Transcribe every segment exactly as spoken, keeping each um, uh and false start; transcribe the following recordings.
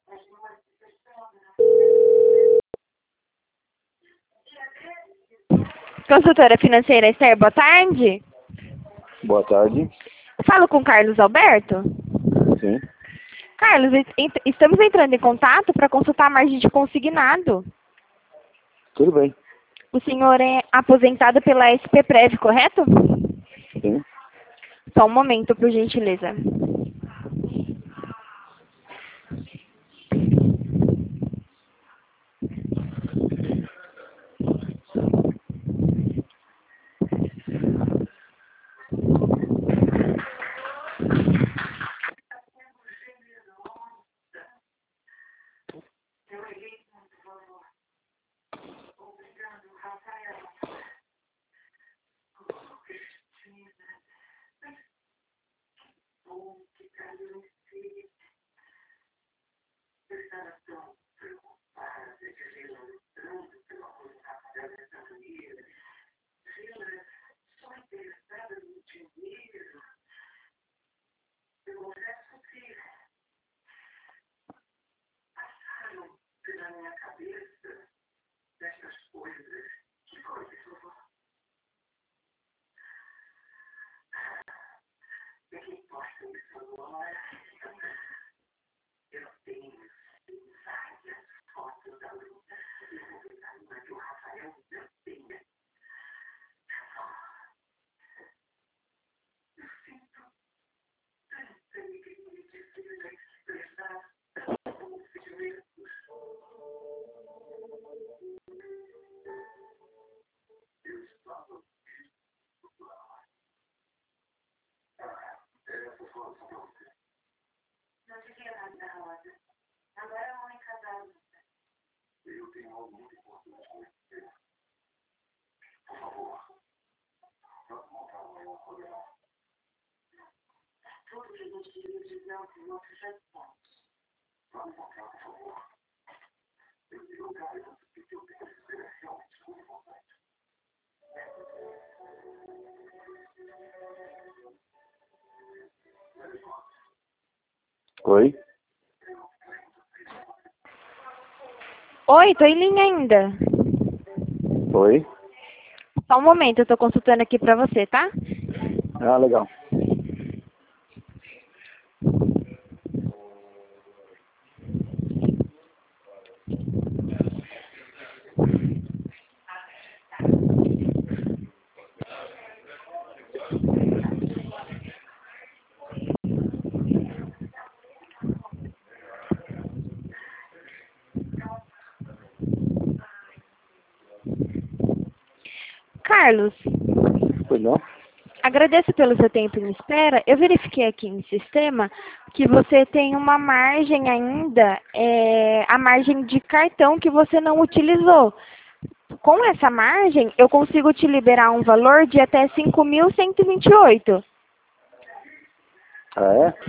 Consultora financeira Esther, boa tarde. Boa tarde. Falo com Carlos Alberto? Sim. Carlos, ent- estamos entrando em contato para consultar a margem de consignado. Tudo bem. O senhor é aposentado pela S P Prev, correto? Sim. Só um momento, por gentileza. Oi? Oi, tô em linha ainda. Oi? Só um momento, eu tô consultando aqui pra você, tá? Ah, legal. Carlos, Pois não? agradeço pelo seu tempo em espera. Eu verifiquei aqui no sistema que você tem uma margem ainda, é, a margem de cartão que você não utilizou. Com essa margem, eu consigo te liberar um valor de até cinco mil cento e vinte e oito. Ah, é?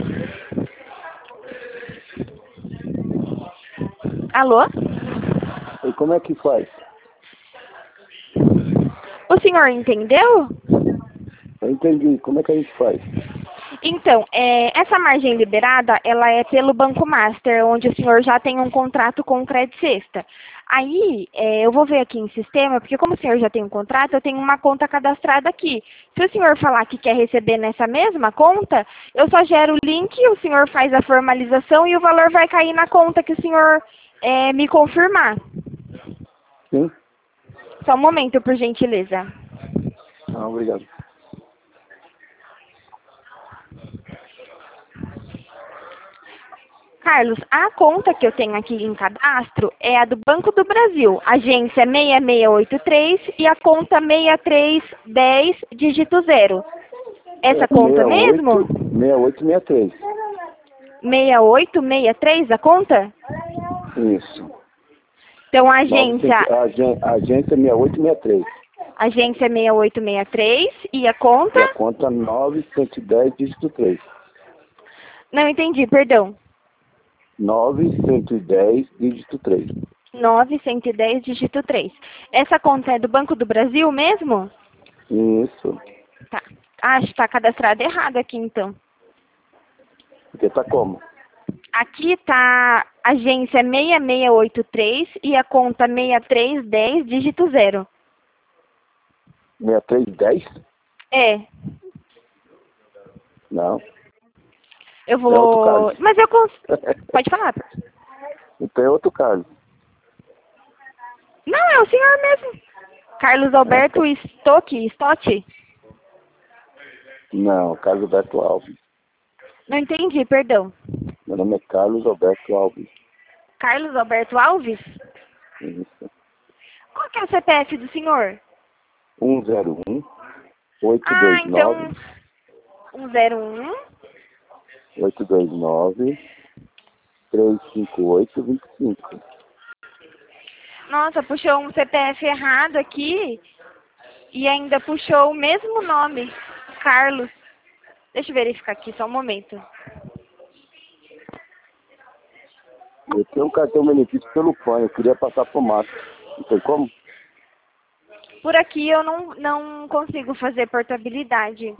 Alô? E como é que faz? O senhor entendeu? Eu entendi. Como é que a gente faz? Então, é, essa margem liberada, ela é pelo Banco Master, onde o senhor já tem um contrato com o Credit Sexta. Aí, é, eu vou ver aqui em sistema, porque como o senhor já tem um contrato, eu tenho uma conta cadastrada aqui. Se o senhor falar que quer receber nessa mesma conta, eu só gero o link, o senhor faz a formalização e o valor vai cair na conta que o senhor é, me confirmar. Sim? Só um momento, por gentileza. Ah, obrigado. Carlos, a conta que eu tenho aqui em cadastro é a do Banco do Brasil, agência seis seis oito três e a conta seis três um zero, dígito zero. Essa É conta mesmo? seis oito seis três. seis oito seis três a conta? Isso. Então, a agência, Agen- Agência seis oito seis três. agência seis oito seis três e a conta? E a conta nove um zero, dígito três. Não entendi, perdão. nove um zero, dígito três. nove um zero, dígito três. Essa conta é do Banco do Brasil mesmo? Isso. Tá. Ah, está cadastrado errado aqui, então. Porque tá como? Aqui tá agência seis seis oito três e a conta seis três um zero, dígito zero. seis três um zero? É. Não. Eu É outro vou... caso. Mas eu consigo... Pode falar. Então é outro caso. Não, é o senhor mesmo. Carlos Alberto Stock, Stott? Não, Carlos Alberto Alves. Não entendi, perdão. Meu nome é Carlos Alberto Alves. Carlos Alberto Alves? Isso. Qual que é o C P F do senhor? um zero um, oito Ah, dois então... nove, um zero um... oito dois nove, três cinco oito, dois cinco. Nossa, puxou um C P F errado aqui e ainda puxou o mesmo nome, Carlos. Deixa eu verificar aqui, só um momento. Eu tenho um cartão benefício pelo P A N, eu queria passar pro Márcio. Não tem como? Por aqui eu não, não consigo fazer portabilidade.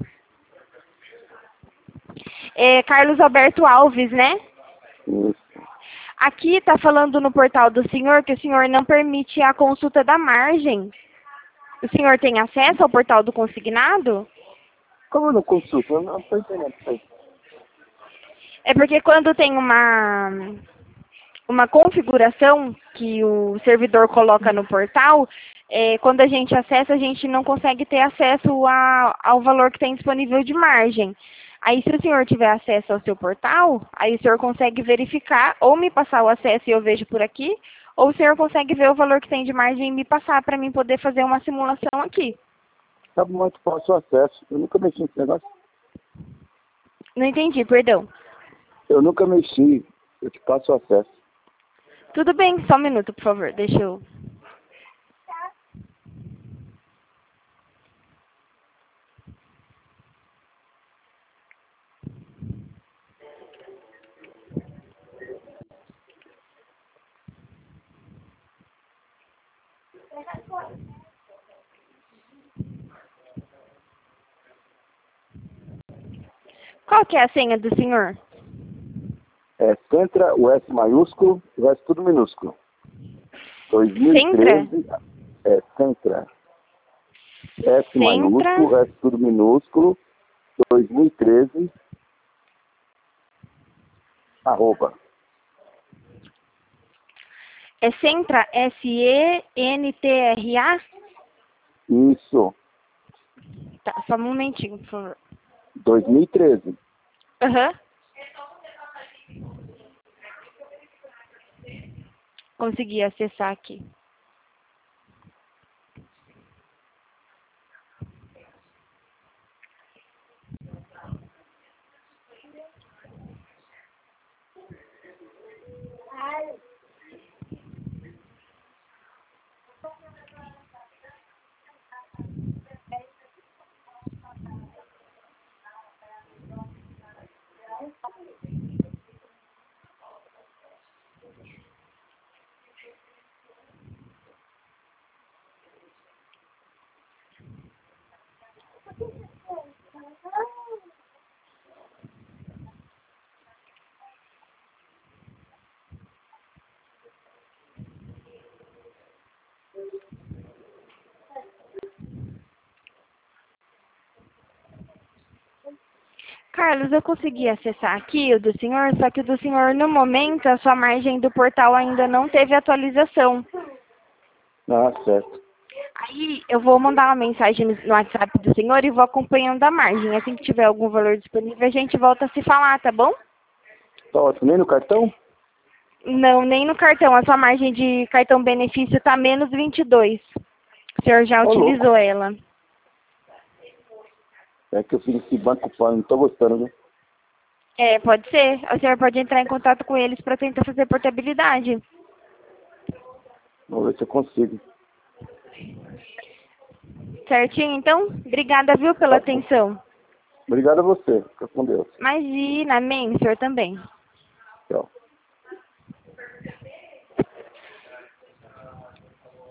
É Carlos Alberto Alves, né? Isso. Aqui está falando no portal do senhor que o senhor não permite a consulta da margem. O senhor tem acesso ao portal do consignado? Como eu não consulto? Eu não estou entendendo isso aí. É porque quando tem uma, uma configuração que o servidor coloca no portal, é, quando a gente acessa, a gente não consegue ter acesso a, ao valor que tem disponível de margem. Aí, se o senhor tiver acesso ao seu portal, aí o senhor consegue verificar, ou me passar o acesso e eu vejo por aqui, ou o senhor consegue ver o valor que tem de margem e me passar para mim poder fazer uma simulação aqui. Tá bom, eu te passo o acesso. Eu nunca mexi nesse negócio. Não entendi, perdão. Eu nunca mexi. Eu te passo o acesso. Tudo bem, só um minuto, por favor. Deixa eu... Qual que é a senha do senhor? É Centra, o S maiúsculo, o resto tudo minúsculo. dois mil e treze, é Centra. S maiúsculo, Centra. o resto tudo minúsculo. dois mil e treze, arroba. É Centra, S E N T R A? Isso, Tá, só um momentinho, por favor. dois mil e treze. Aham. Consegui acessar aqui. Carlos, eu consegui acessar aqui o do senhor, só que o do senhor, no momento, a sua margem do portal ainda não teve atualização. Ah, certo. Aí eu vou mandar uma mensagem no no WhatsApp do senhor e vou acompanhando a margem. Assim que tiver algum valor disponível, a gente volta a se falar, tá bom? Tá ótimo. Nem no cartão? Não, nem no cartão. A sua margem de cartão benefício está menos vinte e dois. O senhor já Ô, utilizou louco. ela. É que eu fiz esse banco P A N, não tô gostando, né? É, pode ser. O senhor pode entrar em contato com eles para tentar fazer portabilidade. Vamos ver se eu consigo. Certinho, então? Obrigada, viu, pela Tá bom. atenção. Obrigado a você. Fica com Deus. Imagina, amém, o senhor também. Tchau.